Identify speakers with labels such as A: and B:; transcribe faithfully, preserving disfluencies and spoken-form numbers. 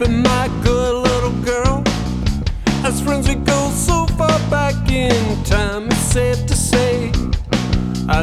A: been my good little girl. As friends we go so far back in time.